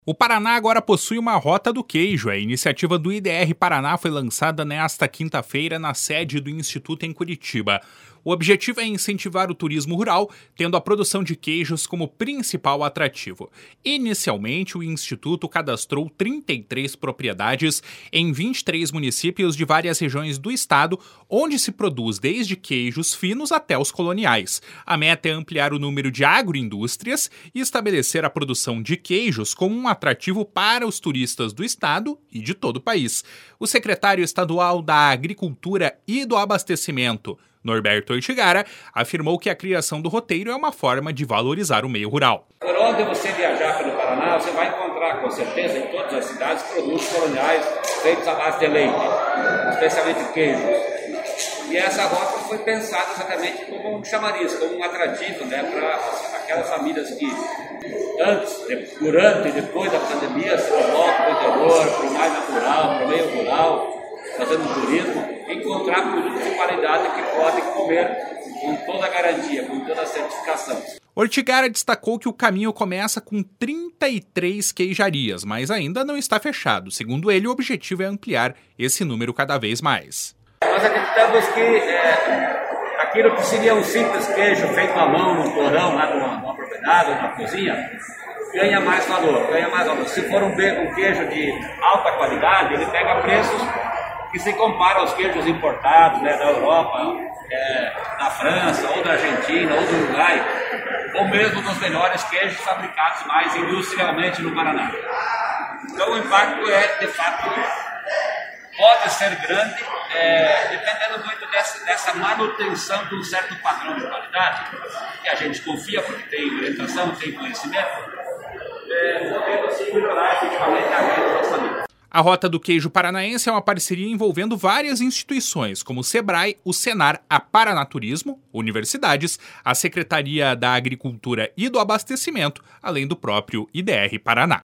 O Paraná agora possui uma Rota do Queijo. A iniciativa do IDR Paraná foi lançada nesta quinta-feira na sede do Instituto em Curitiba. O objetivo é incentivar o turismo rural, tendo a produção de queijos como principal atrativo. Inicialmente, o Instituto cadastrou 33 propriedades em 23 municípios de várias regiões do estado, onde se produz desde queijos finos até os coloniais. A meta é ampliar o número de agroindústrias e estabelecer a produção de queijos como um atrativo para os turistas do estado e de todo o país. O secretário estadual da Agricultura e do Abastecimento, Norberto Ortigara, afirmou que a criação do roteiro é uma forma de valorizar o meio rural. Por onde você viajar pelo Paraná, você vai encontrar, com certeza, em todas as cidades, produtos coloniais feitos à base de leite, especialmente queijos. E essa rota foi pensada exatamente como um chamariz, como um atrativo, para aquelas famílias que antes, durante e depois da pandemia se deslocam para o interior, para o mais natural, para o meio rural, fazendo turismo, encontrar produtos de qualidade que podem comer com toda a garantia, com toda a certificação. Ortigara destacou que o caminho começa com 33 queijarias, mas ainda não está fechado. Segundo ele, o objetivo é ampliar esse número cada vez mais. Nós acreditamos que aquilo que seria um simples queijo feito à mão, num porão, lá numa propriedade, numa cozinha, ganha mais valor. Se for um queijo de alta qualidade, ele pega preços que se compara aos queijos importados, da Europa, da França, ou da Argentina, ou do Uruguai, ou mesmo dos melhores queijos fabricados mais industrialmente no Paraná. Então o impacto de fato, pode ser grande, dependendo muito dessa manutenção de um certo padrão de qualidade, que a gente confia porque tem orientação, tem conhecimento, podendo assim melhorar efetivamente a renda das famílias. A Rota do Queijo Paranaense é uma parceria envolvendo várias instituições, como o Sebrae, o Senar, a Paranaturismo, universidades, a Secretaria da Agricultura e do Abastecimento, além do próprio IDR Paraná.